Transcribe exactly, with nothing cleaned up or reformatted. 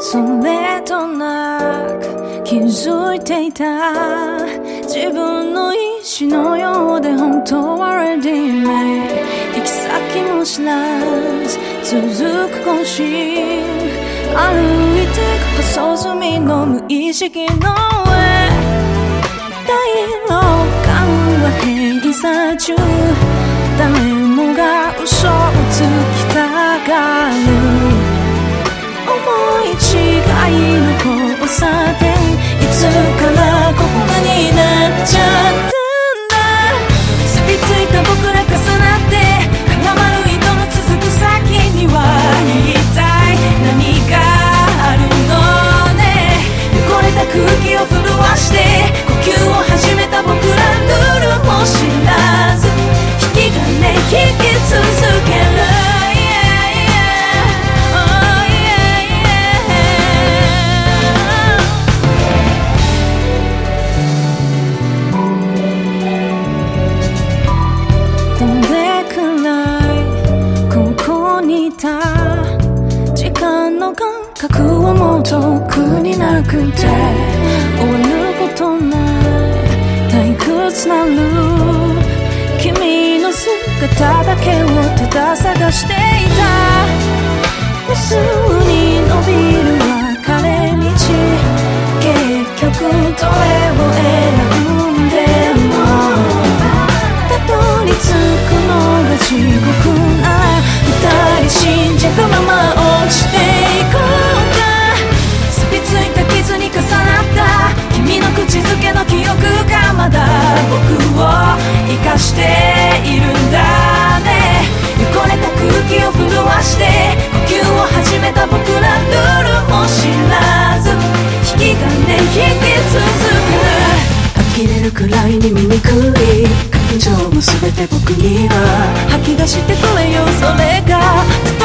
それとなく気づいていた自分の意志のようで本当は ready made 行き先も知らず続く更新歩いてく細隅の無意識の上大老感は閉鎖中誰もが嘘をつきたがる思い違いの交差点いつからこんなになっちゃったんだ錆びついた僕ら重なって絡まる糸の続く先には言いたい何があるのね汚れた空気を震わして呼吸を始めた僕らルールも知らず引き金引き続ける時間の感覚はもう遠くになくて終わることない退屈なループ君の姿だけをただ探していた無数に伸びる分かれ道結局どれを選んでもたどり着くのが地獄なら二人信じるまま落ちていこうか錆びついた傷に重なった君の口づけの記憶がまだ僕を生かしているんだね汚れた空気を震わして呼吸を始めた僕らルールも知らず引き金引き続く呆れるくらいに醜い感情も全て僕には吐き出してくれよそれが